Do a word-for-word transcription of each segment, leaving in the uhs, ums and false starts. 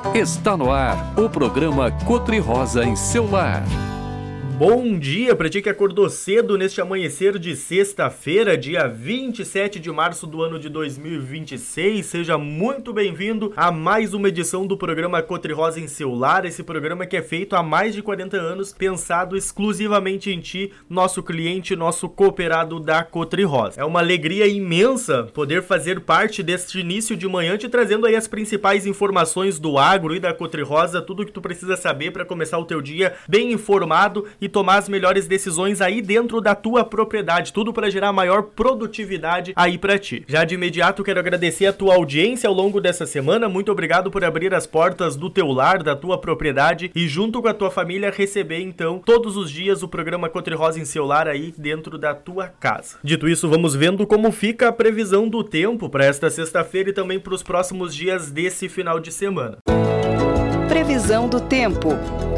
Está no ar o programa Cotri Rosa em seu lar. Bom dia para ti que acordou cedo neste amanhecer de sexta-feira, dia vinte e sete de março do ano de dois mil e vinte e seis. Seja muito bem-vindo a mais uma edição do programa Cotri Rosa em seu lar, esse programa que é feito há mais de quarenta anos, pensado exclusivamente em ti, nosso cliente, nosso cooperado da Cotri Rosa. É uma alegria imensa poder fazer parte deste início de manhã, te trazendo aí as principais informações do agro e da Cotri Rosa, tudo que tu precisa saber para começar o teu dia bem informado e tomar as melhores decisões aí dentro da tua propriedade, tudo para gerar maior produtividade aí para ti. Já de imediato quero agradecer a tua audiência ao longo dessa semana, muito obrigado por abrir as portas do teu lar, da tua propriedade e junto com a tua família receber então todos os dias o programa Cotri Rosa em seu lar aí dentro da tua casa. Dito isso, vamos vendo como fica a previsão do tempo para esta sexta-feira e também para os próximos dias desse final de semana. Previsão do tempo.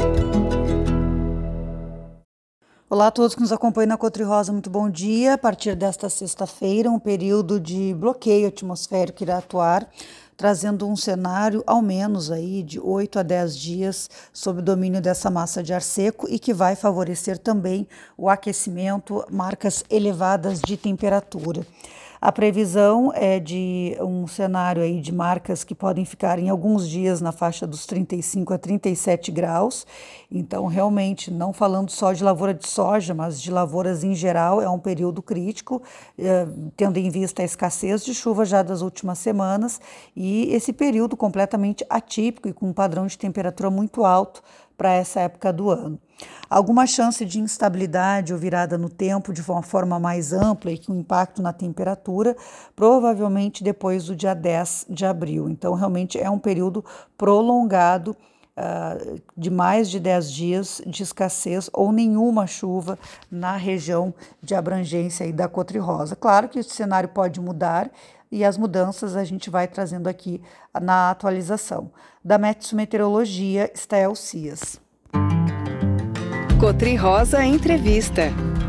Olá a todos que nos acompanham na Cotri Rosa, muito bom dia. A partir desta sexta-feira, um período de bloqueio atmosférico irá atuar, trazendo um cenário ao menos aí de oito a dez dias sob o domínio dessa massa de ar seco e que vai favorecer também o aquecimento, marcas elevadas de temperatura. A previsão é de um cenário aí de marcas que podem ficar em alguns dias na faixa dos trinta e cinco a trinta e sete graus. Então, realmente, não falando só de lavoura de soja, mas de lavouras em geral, é um período crítico, eh, tendo em vista a escassez de chuva já das últimas semanas e esse período completamente atípico e com um padrão de temperatura muito alto para essa época do ano. Alguma chance de instabilidade ou virada no tempo de uma forma mais ampla e com impacto na temperatura, provavelmente depois do dia dez de abril. Então, realmente é um período prolongado uh, de mais de dez dias de escassez ou nenhuma chuva na região de abrangência aí da Cotri Rosa. Claro que esse cenário pode mudar e as mudanças a gente vai trazendo aqui na atualização. Da Metsu Meteorologia, Stael Cias. Cotri Rosa Entrevista.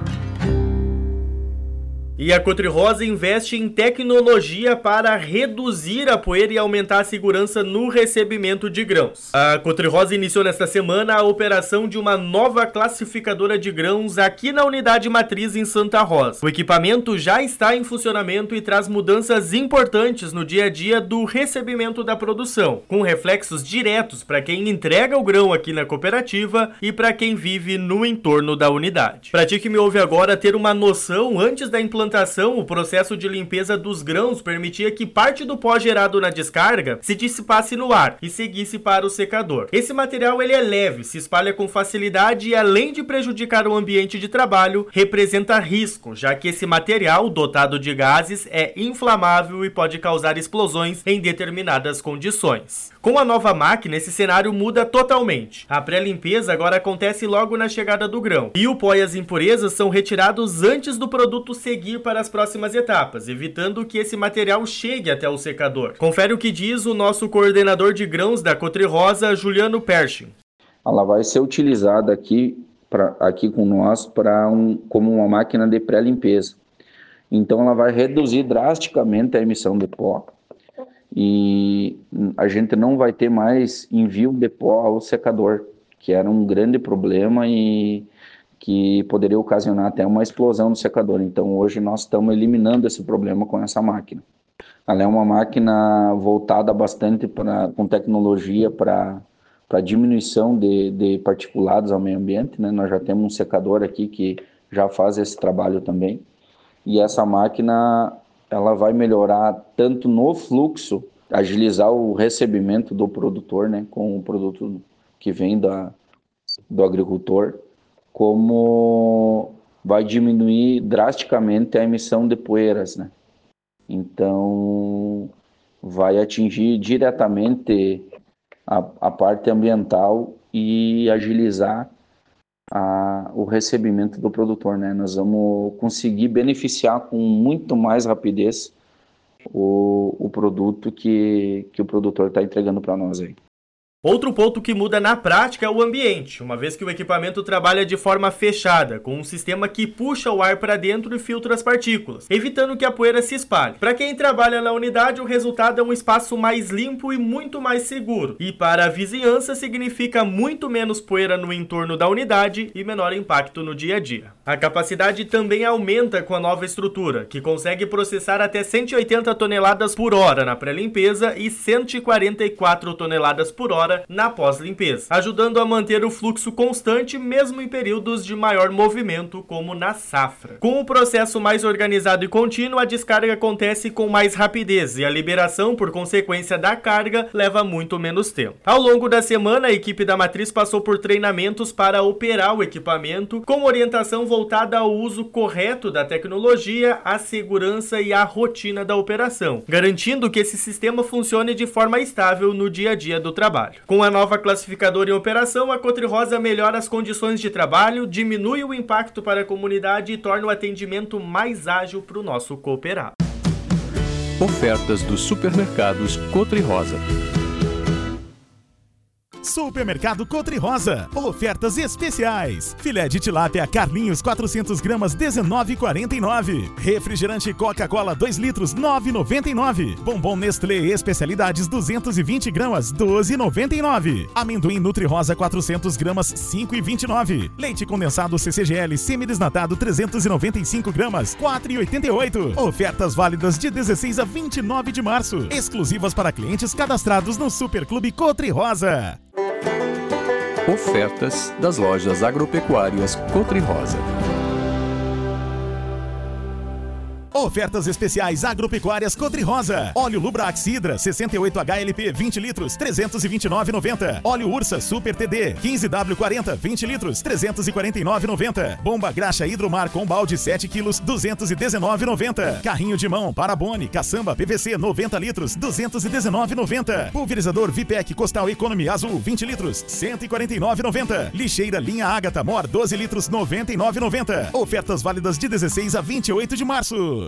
E a Cotri Rosa investe em tecnologia para reduzir a poeira e aumentar a segurança no recebimento de grãos. A Cotri Rosa iniciou nesta semana a operação de uma nova classificadora de grãos aqui na unidade matriz em Santa Rosa. O equipamento já está em funcionamento e traz mudanças importantes no dia a dia do recebimento da produção, com reflexos diretos para quem entrega o grão aqui na cooperativa e para quem vive no entorno da unidade. Para ti que me ouve agora ter uma noção, antes da implantação o processo de limpeza dos grãos permitia que parte do pó gerado na descarga se dissipasse no ar e seguisse para o secador. Esse material ele é leve, se espalha com facilidade e, além de prejudicar o ambiente de trabalho, representa risco, já que esse material, dotado de gases, é inflamável e pode causar explosões em determinadas condições. Com a nova máquina, esse cenário muda totalmente. A pré-limpeza agora acontece logo na chegada do grão, e o pó e as impurezas são retirados antes do produto seguir para as próximas etapas, evitando que esse material chegue até o secador. Confere o que diz o nosso coordenador de grãos da Cotri Rosa, Juliano Pershing. Ela vai ser utilizada aqui, pra, aqui com nós pra um, como uma máquina de pré-limpeza. Então ela vai reduzir drasticamente a emissão de pó e a gente não vai ter mais envio de pó ao secador, que era um grande problema e que poderia ocasionar até uma explosão do secador. Então hoje nós estamos eliminando esse problema com essa máquina. Ela é uma máquina voltada bastante pra, com tecnologia para para diminuição de, de particulados ao meio ambiente, né? Nós já temos um secador aqui que já faz esse trabalho também. E essa máquina ela vai melhorar tanto no fluxo, agilizar o recebimento do produtor, né, com o produto que vem da, do agricultor, como vai diminuir drasticamente a emissão de poeiras, né? Então, vai atingir diretamente a, a parte ambiental e agilizar a, o recebimento do produtor, né? Nós vamos conseguir beneficiar com muito mais rapidez o, o produto que, que o produtor está entregando para nós aí. Outro ponto que muda na prática é o ambiente, uma vez que o equipamento trabalha de forma fechada, com um sistema que puxa o ar para dentro e filtra as partículas, evitando que a poeira se espalhe. Para quem trabalha na unidade, o resultado é um espaço mais limpo e muito mais seguro. E para a vizinhança, significa muito menos poeira no entorno da unidade e menor impacto no dia a dia. A capacidade também aumenta com a nova estrutura, que consegue processar até cento e oitenta toneladas por hora na pré-limpeza e cento e quarenta e quatro toneladas por hora na pós-limpeza, ajudando a manter o fluxo constante mesmo em períodos de maior movimento, como na safra. Com o processo mais organizado e contínuo, a descarga acontece com mais rapidez e a liberação, por consequência da carga, leva muito menos tempo. Ao longo da semana, a equipe da Matriz passou por treinamentos para operar o equipamento, com orientação voltada ao uso correto da tecnologia, a segurança e a rotina da operação, garantindo que esse sistema funcione de forma estável no dia a dia do trabalho. Com a nova classificadora em operação, a Cotri-Rosa melhora as condições de trabalho, diminui o impacto para a comunidade e torna o atendimento mais ágil para o nosso cooperado. Ofertas dos supermercados Cotri-Rosa. Supermercado Cotri-Rosa. Ofertas especiais. Filé de tilápia Carlinhos quatrocentos gramas dezenove reais e quarenta e nove centavos. Refrigerante Coca-Cola dois litros nove reais e noventa e nove centavos. Bombom Nestlé Especialidades duzentos e vinte gramas doze reais e noventa e nove centavos. Amendoim Nutri-Rosa quatrocentos gramas cinco reais e vinte e nove centavos. Leite condensado C C G L semidesnatado trezentos e noventa e cinco gramas quatro reais e oitenta e oito centavos. Ofertas válidas de dezesseis a vinte e nove de março. Exclusivas para clientes cadastrados no Superclube Cotri-Rosa. Ofertas das lojas agropecuárias Cotri-Rosa. Ofertas especiais agropecuárias Cotri-Rosa. Óleo Lubrax Hidra sessenta e oito H L P vinte litros trezentos e vinte e nove reais e noventa centavos. Óleo Ursa Super T D quinze W quarenta vinte litros trezentos e quarenta e nove reais e noventa centavos. Bomba Graxa Hidromar com balde sete quilos duzentos e dezenove reais e noventa centavos. Carrinho de mão Parabone Caçamba P V C noventa litros duzentos e dezenove reais e noventa centavos. Pulverizador Vipec Costal Economy Azul vinte litros cento e quarenta e nove reais e noventa centavos. Lixeira Linha Ágata Mor doze litros noventa e nove reais e noventa centavos. Ofertas válidas de dezesseis a vinte e oito de março.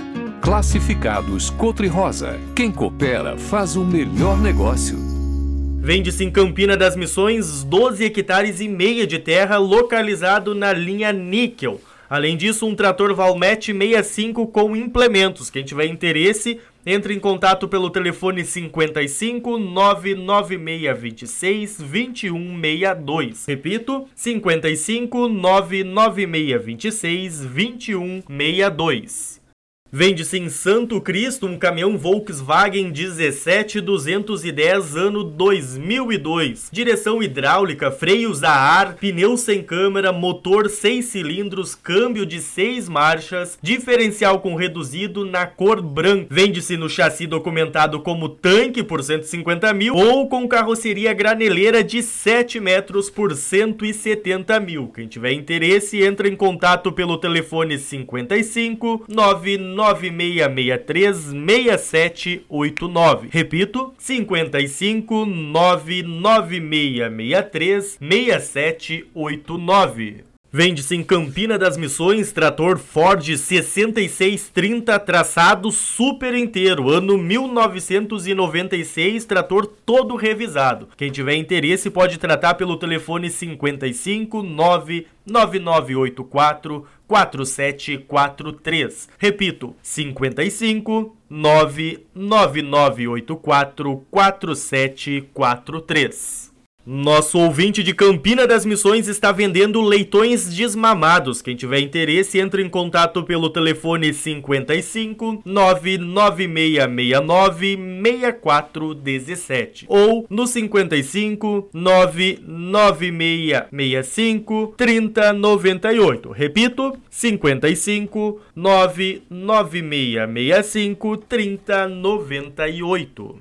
Classificados Cotri-Rosa. Quem coopera faz o melhor negócio. Vende-se em Campina das Missões doze hectares e meia de terra localizado na linha níquel. Além disso, um trator Valmet sessenta e cinco com implementos. Quem tiver interesse, entre em contato pelo telefone cinquenta e cinco, nove nove seis dois seis, vinte e um sessenta e dois. Repito, cinquenta e cinco, nove nove seis dois seis, vinte e um sessenta e dois. Vende-se em Santo Cristo um caminhão Volkswagen dezessete duzentos e dez ano dois mil e dois. Direção hidráulica, freios a ar, pneu sem câmara, motor seis cilindros, câmbio de seis marchas, diferencial com reduzido na cor branca. Vende-se no chassi documentado como tanque por cento e cinquenta mil ou com carroceria graneleira de sete metros por cento e setenta mil. Quem tiver interesse, entra em contato pelo telefone cinquenta e cinco, nove nove seis seis três, seis sete oito nove. Repito, cinquenta e cinco, nove nove seis seis três, seis sete oito nove. Vende-se em Campina das Missões trator Ford sessenta e seis trinta traçado super inteiro, ano mil novecentos e noventa e seis, trator todo revisado. Quem tiver interesse pode tratar pelo telefone cinquenta e cinco, nove nove nove oito quatro, quatro sete quatro três. Repito, cinquenta e cinco, nove nove nove oito quatro, quatro sete quatro três. Nosso ouvinte de Campina das Missões está vendendo leitões desmamados. Quem tiver interesse, entre em contato pelo telefone cinquenta e cinco, nove nove seis seis nove, seis quatro um sete ou no cinquenta e cinco, nove nove seis seis cinco, trinta noventa e oito. Repito, cinquenta e cinco, nove nove seis seis cinco, trinta noventa e oito.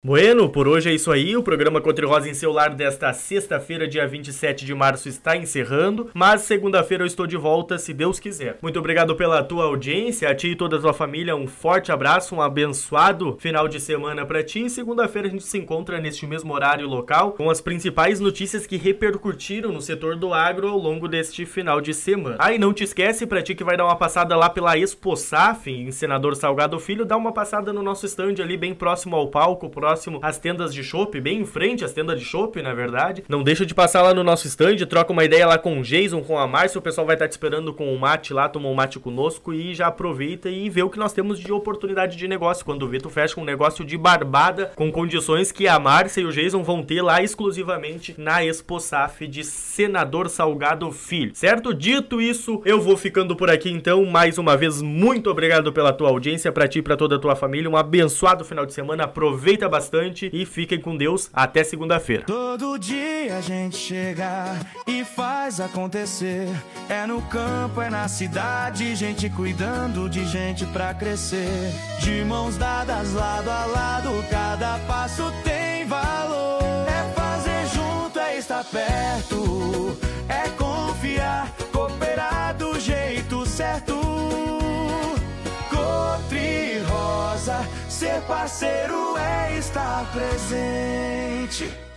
Bueno, por hoje é isso aí, o programa Cotri Rosa em seu lar desta sexta-feira, dia vinte e sete de março, está encerrando, mas segunda-feira eu estou de volta, se Deus quiser. Muito obrigado pela tua audiência, a ti e toda a tua família, um forte abraço, um abençoado final de semana pra ti, e segunda-feira a gente se encontra neste mesmo horário local, com as principais notícias que repercutiram no setor do agro ao longo deste final de semana. Ah, e não te esquece, pra ti que vai dar uma passada lá pela ExpoSaf, em Senador Salgado Filho, dá uma passada no nosso stand ali, bem próximo ao palco, próximo às tendas de chopp, bem em frente às tendas de chopp, na verdade. Não deixa de passar lá no nosso stand, troca uma ideia lá com o Jason, com a Márcia, o pessoal vai estar te esperando com o mate lá, toma um mate conosco e já aproveita e vê o que nós temos de oportunidade de negócio. Quando vê, tu fecha um negócio de barbada, com condições que a Márcia e o Jason vão ter lá exclusivamente na ExpoSaf de Senador Salgado Filho, certo? Dito isso, eu vou ficando por aqui então, mais uma vez, muito obrigado pela tua audiência, pra ti e pra toda a tua família, um abençoado final de semana, aproveita bastante e fiquem com Deus até segunda-feira. Todo dia a gente chega e faz acontecer. É no campo, é na cidade, gente cuidando de gente pra crescer. De mãos dadas, lado a lado, cada passo tem valor. É fazer junto, é estar perto, é confiar, cooperar do jeito certo. Cotri Rosa, ser parceiro é estar presente.